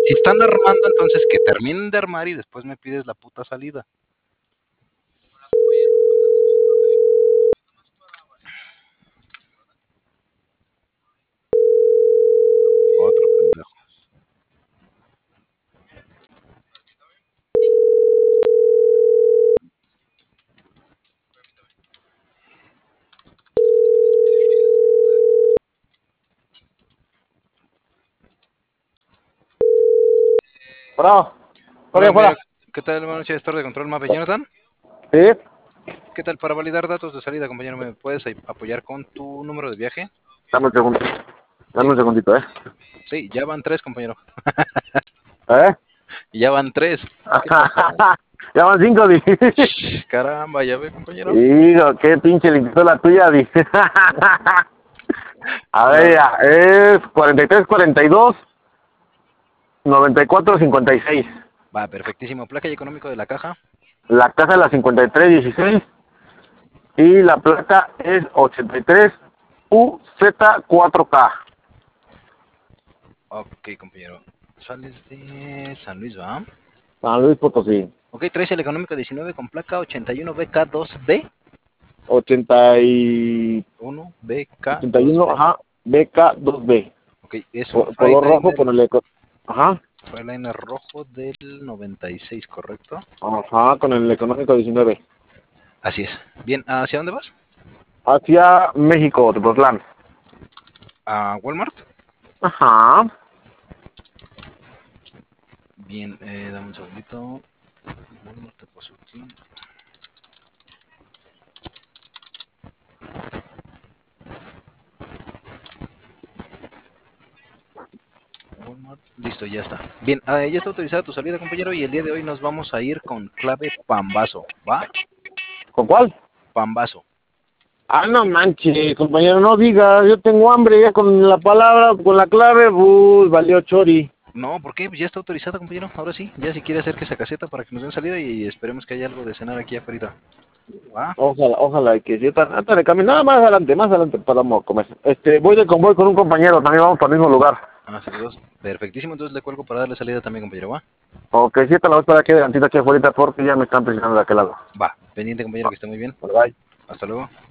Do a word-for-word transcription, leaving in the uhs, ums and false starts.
Si están armando, entonces que terminen de armar y después me pides la puta salida. Otro pendejo. Hola, Hola, fuera, fuera. compañero. ¿Qué tal? Buenas noches, gestor de control MAPE. Jonathan. Sí, ¿Qué tal? Para validar datos de salida, compañero, ¿me puedes apoyar con tu número de viaje? dame un segundo. Sí, Dame un segundito, ¿eh? sí, ya van tres, compañero. ¿Eh? Ya van tres. ¿Qué pasó? Ya van cinco, di. Shh, caramba, ya ve, compañero. Hijo, qué pinche limpió la tuya, di. A ver, No, ya, es cuarenta y tres, cuarenta y dos, noventa y cuatro, cincuenta y seis. va, perfectísimo. Placa y económico de la caja. La casa es la cincuenta y tres, dieciséis y la placa es ochenta y tres U Z cuatro K. Ok, compañero. Sales de San Luis, ¿va? San Luis Potosí. Ok, traes el económico diecinueve con placa ochenta y uno B K dos B. ochenta y uno B K ochenta y dos uno, B. ajá, B K dos B. Ok, es un Co- color rojo Freightliner, con el eco. Ajá. Freightliner rojo del noventa y seis, ¿correcto? Ajá, con el económico diecinueve. Así es. Bien, ¿hacia dónde vas? Hacia México, Tepoztlán. ¿A Walmart? Ajá. Bien, eh, dame un segundito. Walmart, te paso aquí. Walmart. Listo, ya está. Bien, ah, ya está autorizada tu salida, compañero, y el día de hoy nos vamos a ir con clave Pambazo, ¿va? ¿Con cuál? Pambazo. Ah, no manches, compañero, no digas, yo tengo hambre ya con la palabra, con la clave, uy, valió chori. No, ¿por qué? Pues ya está autorizada, compañero. Ahora sí, ya si quiere hacer esa caseta para que nos den salida y esperemos que haya algo de cenar aquí afuera. ¿Va? Ojalá, ojalá que sí, hasta de camino, nada más adelante, más adelante podamos comer. Este, voy de convoy con un compañero, también vamos para el mismo lugar. Ah, saludos. Perfectísimo, entonces le cuelgo para darle salida también, compañero, ¿va? Ok, sí, te la voy a esperar aquí adelantito, aquí afuera, porque ya me están presionando de aquel lado. Va, pendiente, compañero, que esté muy bien. Bye. Hasta luego.